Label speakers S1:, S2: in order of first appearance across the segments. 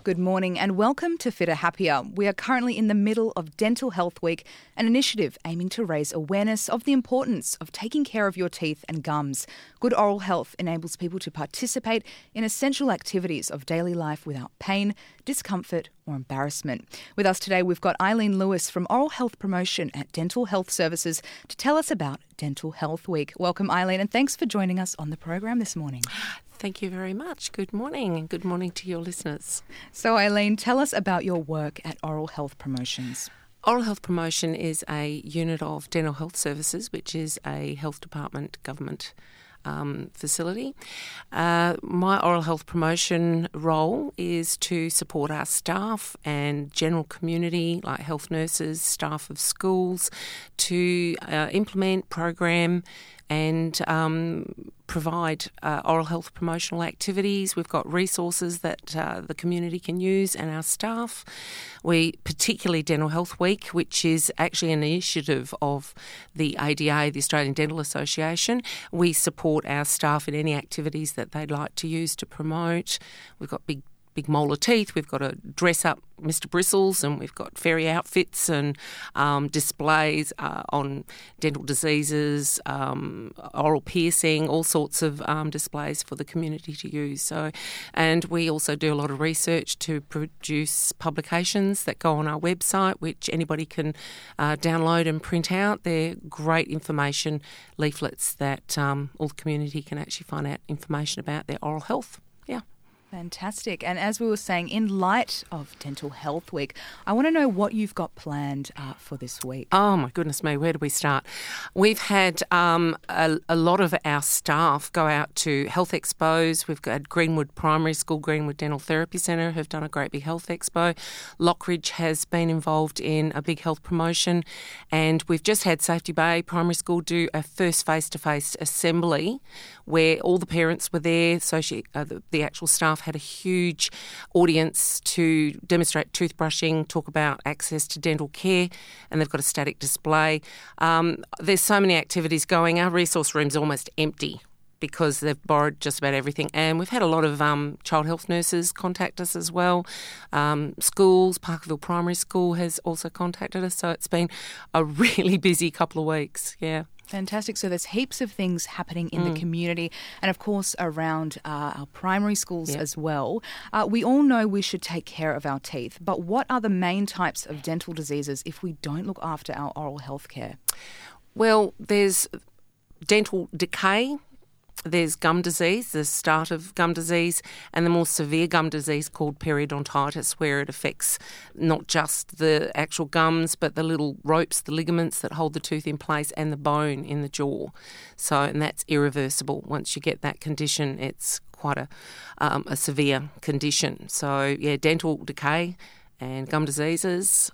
S1: Good morning and welcome to Fitter Happier. We are currently in the middle of Dental Health Week, an initiative aiming to raise awareness of the importance of taking care of your teeth and gums. Good oral health enables people to participate in essential activities of daily life without pain, discomfort or embarrassment. With us today, we've got Eileen Lewis from Oral Health Promotion at Dental Health Services to tell us about Dental Health Week. Welcome, Eileen, and thanks for joining us on the program this morning.
S2: Thank you very much. Good morning, and good morning to your listeners.
S1: So, Eileen, tell us about your work at Oral Health Promotions.
S2: Oral Health Promotion is a unit of Dental Health Services, which is a health department government facility. My oral health promotion role is to support our staff and general community, like health nurses, staff of schools, to implement, program and provide oral health promotional activities. We've got resources that the community can use and our staff. We, particularly Dental Health Week, which is actually an initiative of the ADA, the Australian Dental Association. We support our staff in any activities that they'd like to use to promote. We've got big molar teeth, we've got to dress up Mr. Bristles, and we've got fairy outfits and displays on dental diseases, oral piercing, all sorts of displays for the community to use. And we also do a lot of research to produce publications that go on our website, which anybody can download and print out. They're great information leaflets that all the community can actually find out information about their oral health. Yeah.
S1: Fantastic. And as we were saying, in light of Dental Health Week, I want to know what you've got planned for this week.
S2: Oh, my goodness me, where do we start? We've had a lot of our staff go out to health expos. We've got Greenwood Primary School, Greenwood Dental Therapy Centre have done a great big health expo. Lockridge has been involved in a big health promotion. And we've just had Safety Bay Primary School do a first face-to-face assembly where all the parents were there, so the actual staff had a huge audience to demonstrate toothbrushing, talk about access to dental care, and they've got a static display. There's so many activities going. Our resource room's almost empty because they've borrowed just about everything. And we've had a lot of child health nurses contact us as well. Schools, Parkerville Primary School has also contacted us. So it's been a really busy couple of weeks, yeah.
S1: Fantastic. So there's heaps of things happening in the community and, of course, around our primary schools as well. We all know we should take care of our teeth, but what are the main types of dental diseases if we don't look after our oral health care?
S2: Well, there's dental decay. There's gum disease, the start of gum disease, and the more severe gum disease called periodontitis, where it affects not just the actual gums, but the little ropes, the ligaments that hold the tooth in place, and the bone in the jaw. And that's irreversible. Once you get that condition, it's quite a severe condition. So, yeah, dental decay and gum diseases.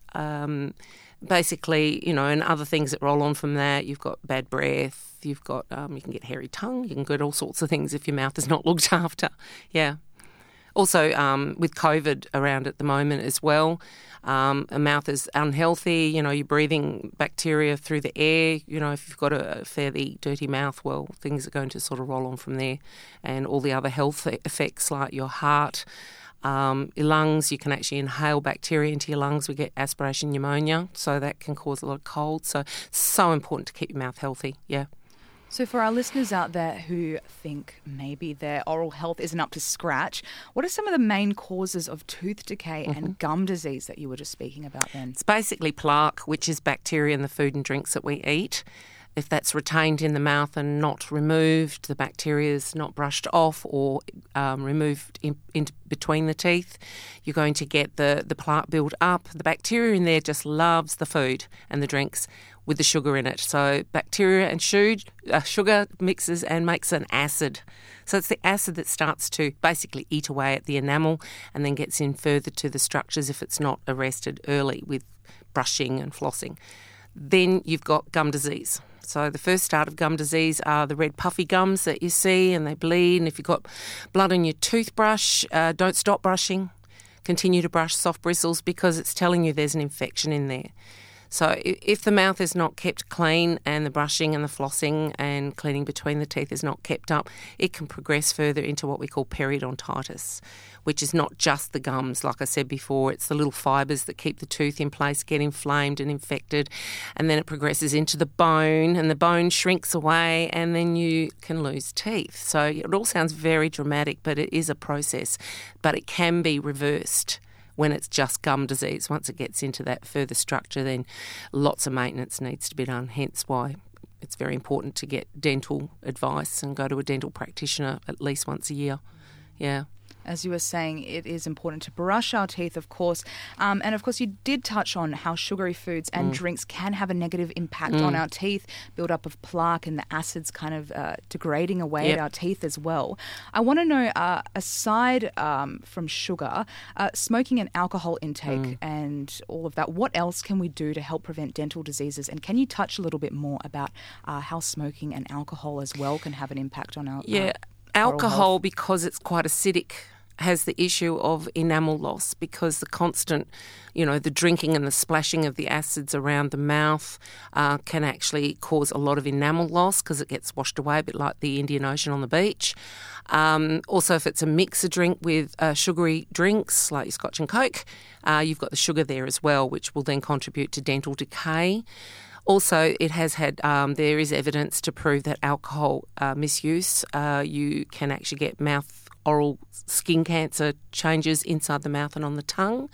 S2: Basically, and other things that roll on from that. You've got bad breath, you've got, you can get hairy tongue, you can get all sorts of things if your mouth is not looked after. Yeah. Also, with COVID around at the moment as well, a mouth is unhealthy, you're breathing bacteria through the air. If you've got a fairly dirty mouth, well, things are going to sort of roll on from there. And all the other health effects like your heart, your lungs, you can actually inhale bacteria into your lungs. We get aspiration pneumonia, so that can cause a lot of cold. So it's so important to keep your mouth healthy, yeah.
S1: So for our listeners out there who think maybe their oral health isn't up to scratch, what are some of the main causes of tooth decay and gum disease that you were just speaking about then?
S2: It's basically plaque, which is bacteria in the food and drinks that we eat. If that's retained in the mouth and not removed, the bacteria is not brushed off or removed in between the teeth, you're going to get the plaque build up. The bacteria in there just loves the food and the drinks with the sugar in it. So bacteria and sugar mixes and makes an acid. So it's the acid that starts to basically eat away at the enamel and then gets in further to the structures if it's not arrested early with brushing and flossing. Then you've got gum disease. So the first start of gum disease are the red puffy gums that you see and they bleed. And if you've got blood on your toothbrush, don't stop brushing. Continue to brush soft bristles because it's telling you there's an infection in there. So if the mouth is not kept clean and the brushing and the flossing and cleaning between the teeth is not kept up, it can progress further into what we call periodontitis, which is not just the gums. Like I said before, it's the little fibres that keep the tooth in place get inflamed and infected, and then it progresses into the bone, and the bone shrinks away, and then you can lose teeth. So it all sounds very dramatic, but it is a process. But it can be reversed when it's just gum disease. Once it gets into that further structure, then lots of maintenance needs to be done, hence why it's very important to get dental advice and go to a dental practitioner at least once a year. Yeah.
S1: As you were saying, it is important to brush our teeth, of course. And, of course, you did touch on how sugary foods and drinks can have a negative impact on our teeth, build up of plaque and the acids kind of degrading away at our teeth as well. I want to know, aside from sugar, smoking and alcohol intake and all of that, what else can we do to help prevent dental diseases? And can you touch a little bit more about how smoking and alcohol as well can have an impact on our
S2: alcohol, because it's quite acidic, has the issue of enamel loss, because the constant, the drinking and the splashing of the acids around the mouth can actually cause a lot of enamel loss because it gets washed away, a bit like the Indian Ocean on the beach. Also, if it's a mixer drink with sugary drinks like your Scotch and Coke, you've got the sugar there as well, which will then contribute to dental decay. Also, it has had, there is evidence to prove that alcohol misuse, you can actually get oral skin cancer changes inside the mouth and on the tongue.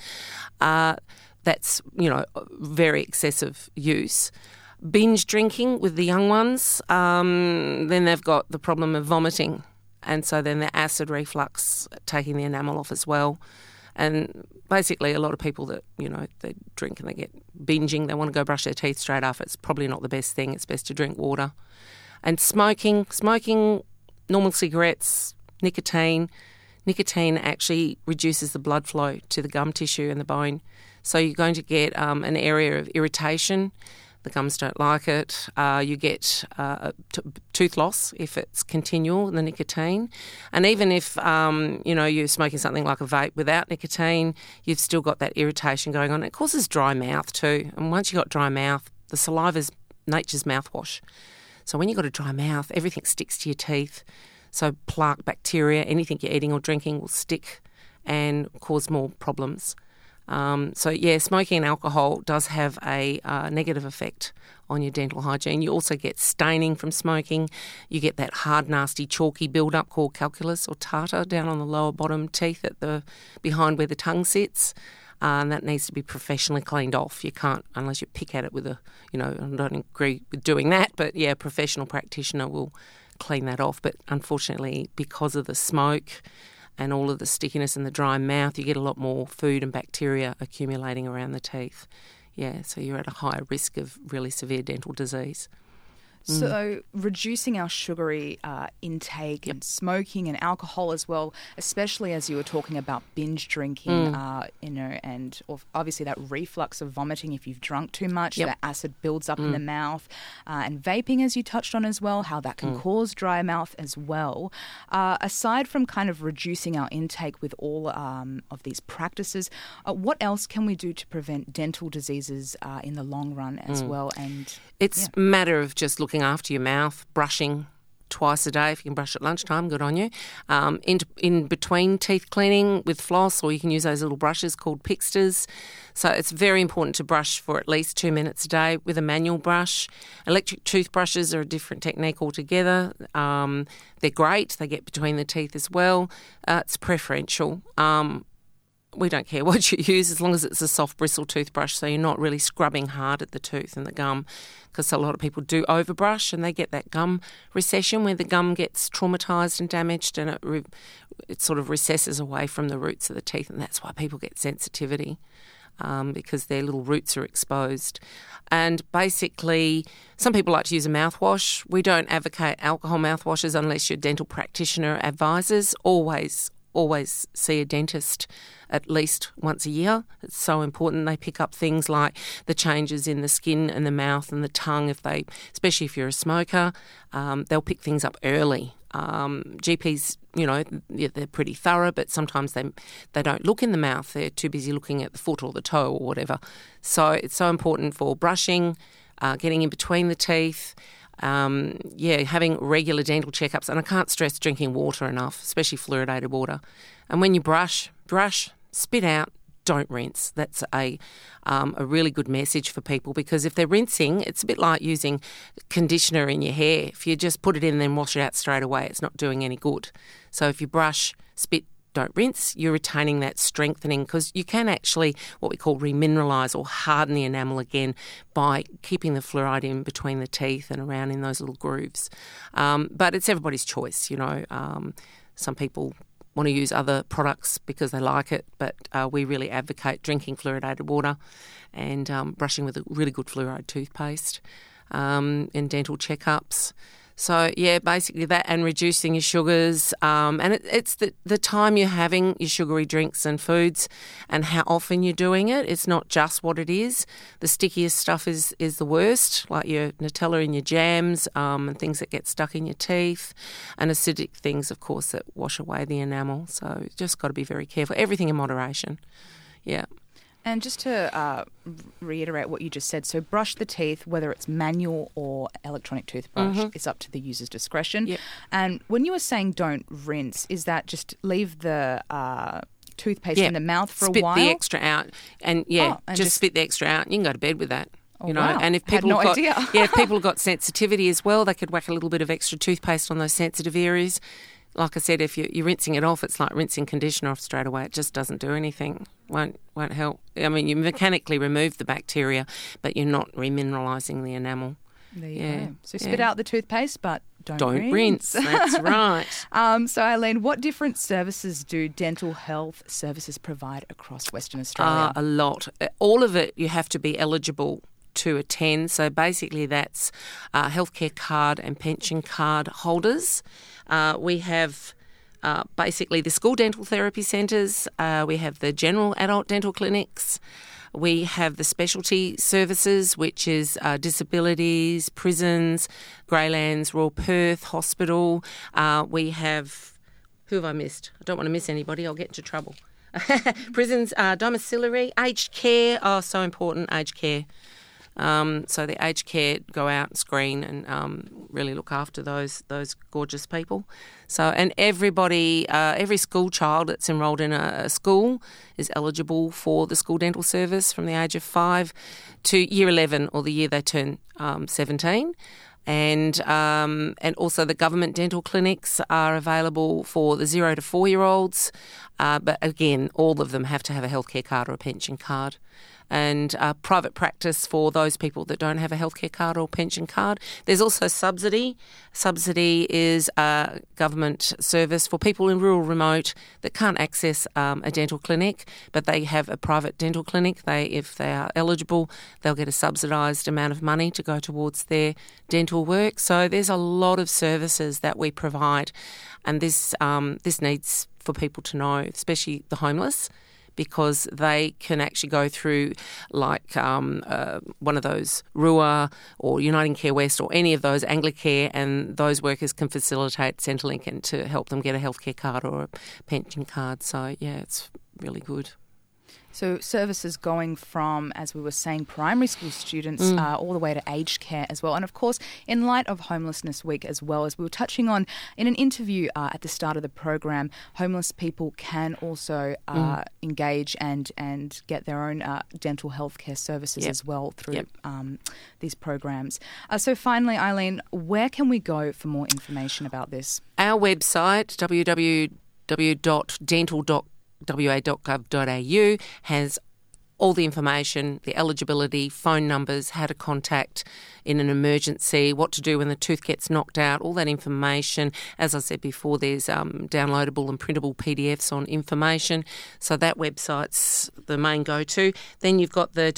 S2: That's, very excessive use. Binge drinking with the young ones, then they've got the problem of vomiting. And so then the acid reflux, taking the enamel off as well. And basically a lot of people that, they drink and they get binging, they want to go brush their teeth straight after. It's probably not the best thing. It's best to drink water. And smoking, normal cigarettes, nicotine actually reduces the blood flow to the gum tissue and the bone. So you're going to get an area of irritation. The gums don't like it. You get tooth loss if it's continual, the nicotine. And even if, you're smoking something like a vape without nicotine, you've still got that irritation going on. It causes dry mouth too. And once you've got dry mouth, the saliva's nature's mouthwash. So when you've got a dry mouth, everything sticks to your teeth. So plaque, bacteria, anything you're eating or drinking will stick and cause more problems. Smoking and alcohol does have a negative effect on your dental hygiene. You also get staining from smoking. You get that hard, nasty, chalky build-up called calculus or tartar down on the lower bottom teeth behind where the tongue sits. And that needs to be professionally cleaned off. You can't, unless you pick at it with I don't agree with doing that, but a professional practitioner will clean that off. But unfortunately, because of the smoke and all of the stickiness in the dry mouth, you get a lot more food and bacteria accumulating around the teeth. Yeah, so you're at a higher risk of really severe dental disease.
S1: So reducing our sugary intake and smoking and alcohol as well, especially as you were talking about binge drinking, and obviously that reflux of vomiting if you've drunk too much, that acid builds up in the mouth, and vaping as you touched on as well, how that can cause dry mouth as well. Aside from kind of reducing our intake with all of these practices, what else can we do to prevent dental diseases in the long run as well? And
S2: it's a matter of just looking after your mouth, brushing twice a day. If you can brush at lunchtime, good on you. In between teeth cleaning with floss, or you can use those little brushes called Pixters. So it's very important to brush for at least 2 minutes a day with a manual brush. Electric toothbrushes are a different technique altogether. They're great. They get between the teeth as well. It's preferential. We don't care what you use as long as it's a soft bristle toothbrush, so you're not really scrubbing hard at the tooth and the gum, because a lot of people do overbrush and they get that gum recession where the gum gets traumatised and damaged, and it sort of recesses away from the roots of the teeth, and that's why people get sensitivity. Because their little roots are exposed. And basically, some people like to use a mouthwash. We don't advocate alcohol mouthwashes unless your dental practitioner advises. Always see a dentist at least once a year. It's so important. They pick up things like the changes in the skin and the mouth and the tongue. Especially if you're a smoker, they'll pick things up early. GPs, they're pretty thorough, but sometimes they don't look in the mouth. They're too busy looking at the foot or the toe or whatever. So it's so important for brushing, getting in between the teeth, having regular dental checkups. And I can't stress drinking water enough, especially fluoridated water. And when you brush, spit out, don't rinse. That's a really good message for people, because if they're rinsing, it's a bit like using conditioner in your hair. If you just put it in and then wash it out straight away, it's not doing any good. So if you brush, spit, don't rinse, you're retaining that strengthening, because you can actually what we call remineralise or harden the enamel again by keeping the fluoride in between the teeth and around in those little grooves. But it's everybody's choice, Some people want to use other products because they like it, but we really advocate drinking fluoridated water and brushing with a really good fluoride toothpaste in dental checkups. So, basically that, and reducing your sugars. And it's the time you're having your sugary drinks and foods and how often you're doing it. It's not just what it is. The stickiest stuff is the worst, like your Nutella in your jams and things that get stuck in your teeth, and acidic things, of course, that wash away the enamel. So just got to be very careful. Everything in moderation. Yeah.
S1: And just to reiterate what you just said, so brush the teeth, whether it's manual or electronic toothbrush, it's up to the user's discretion. Yep. And when you were saying don't rinse, is that just leave the toothpaste in the mouth for a while?
S2: Spit the extra out. And just spit the extra out. You can go to bed with that.
S1: Wow.
S2: And if people
S1: had no idea.
S2: if people have got sensitivity as well, they could whack a little bit of extra toothpaste on those sensitive areas. Like I said, if you're rinsing it off, it's like rinsing conditioner off straight away. It just doesn't do anything. Won't help. I mean, you mechanically remove the bacteria, but you're not remineralising the enamel.
S1: There you go. So spit out the toothpaste, but don't
S2: rinse. That's right.
S1: So, Eileen, what different services do dental health services provide across Western Australia?
S2: A lot. All of it, you have to be eligible to attend. So basically that's healthcare card and pension card holders. We have basically the school dental therapy centres. We have the general adult dental clinics. We have the specialty services, which is disabilities, prisons, Greylands, Royal Perth Hospital. We have, who have I missed? I don't want to miss anybody. I'll get into trouble. Prisons, domiciliary, aged care. Oh, so important, aged care. So the aged care go out and screen and really look after those gorgeous people. So, and everybody, every school child that's enrolled in a school is eligible for the school dental service from the age of 5 to year 11 or the year they turn 17. And also the government dental clinics are available for the 0 to 4-year-olds. But again, all of them have to have a healthcare card or a pension card. And private practice for those people that don't have a healthcare card or pension card. There's also subsidy. Subsidy is a government service for people in rural remote that can't access a dental clinic, but they have a private dental clinic. If they are eligible, they'll get a subsidised amount of money to go towards their dental work. So there's a lot of services that we provide, and this needs for people to know, especially the homeless, because they can actually go through like one of those RUA or Uniting Care West or any of those, Anglicare, and those workers can facilitate Centrelink and to help them get a healthcare card or a pension card. So, it's really good.
S1: So services going from, as we were saying, primary school students all the way to aged care as well. And of course, in light of Homelessness Week as well, as we were touching on in an interview at the start of the program, homeless people can also engage and get their own dental health care services as well through these programs. So finally, Eileen, where can we go for more information about this?
S2: Our website, www.dental.wa.gov.au, has all the information, the eligibility, phone numbers, how to contact in an emergency, what to do when the tooth gets knocked out, all that information. As I said before, there's downloadable and printable PDFs on information. So that website's the main go-to. Then you've got the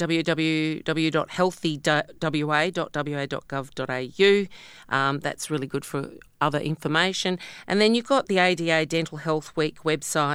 S2: www.healthywa.wa.gov.au. That's really good for other information. And then you've got the ADA Dental Health Week website,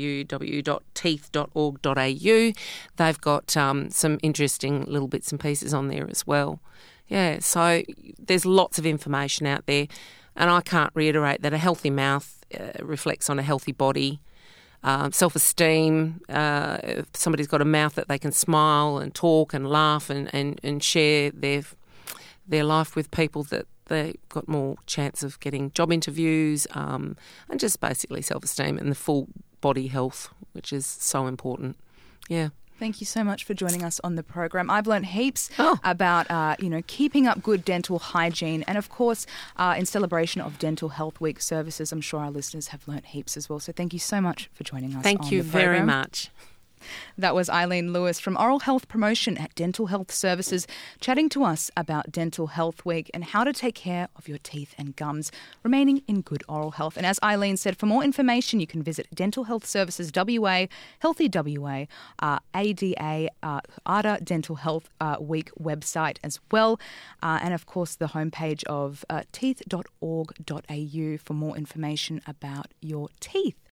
S2: www.teeth.org.au. They've got some interesting little bits and pieces on there as well. Yeah, so there's lots of information out there. And I can't reiterate that a healthy mouth reflects on a healthy body. Self-esteem, if somebody's got a mouth that they can smile and talk and laugh and share their life with people, that they've got more chance of getting job interviews, and just basically self-esteem and the full body health, which is so important. Yeah.
S1: Thank you so much for joining us on the program. I've learned heaps about, keeping up good dental hygiene. And, of course, in celebration of Dental Health Week services, I'm sure our listeners have learnt heaps as well. So thank you so much for joining us.
S2: Thank you very much.
S1: That was Eileen Lewis from Oral Health Promotion at Dental Health Services, chatting to us about Dental Health Week and how to take care of your teeth and gums, remaining in good oral health. And as Eileen said, for more information, you can visit Dental Health Services WA, Healthy WA, ADA, ADA Dental Health Week website as well. And of course, the homepage of teeth.org.au for more information about your teeth.